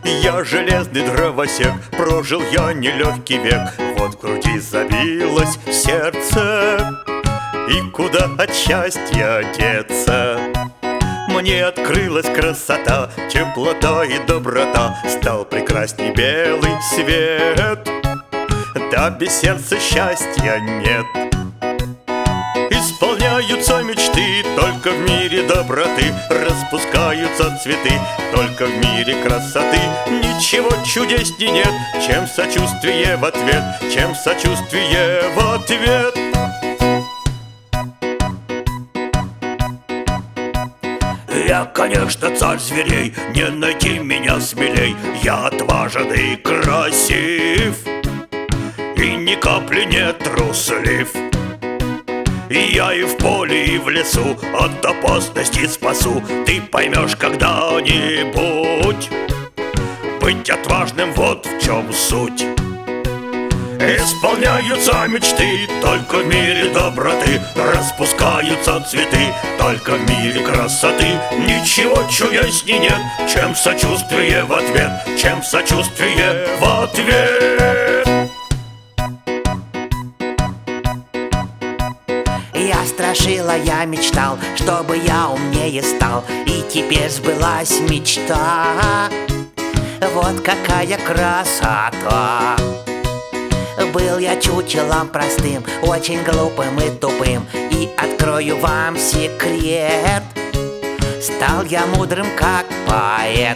Я железный дровосек, прожил я нелегкий век. Вот в груди забилось сердце, и куда от счастья деться? Мне открылась красота, теплота и доброта. Стал прекрасней белый свет, да без сердца счастья нет. Исполняются мечты только в мире доброты, распускаются цветы только в мире красоты. Ничего чудесней нет, чем сочувствие в ответ, чем сочувствие в ответ. Я, конечно, царь зверей, не найти меня смелей. Я отважен и красив, и ни капли не труслив. Я и в поле, и в лесу от опасности спасу. Ты поймешь когда-нибудь, быть отважным вот в чем суть. Исполняются мечты только в мире доброты, распускаются цветы только в мире красоты. Ничего чудесней нет, чем сочувствие в ответ, чем сочувствие в ответ. Я страшила, я мечтал, чтобы я умнее стал, и теперь сбылась мечта. Вот какая красота! Был я чучелом простым, очень глупым и тупым, и открою вам секрет: стал я мудрым, как поэт.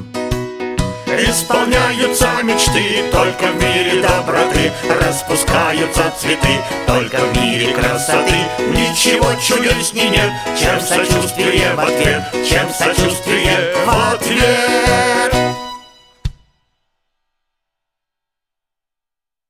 Исполняются мечты только в мире доброты, распускаются цветы только в мире красоты. Ничего чудесней нет, чем сочувствие в ответ, чем сочувствие в ответ.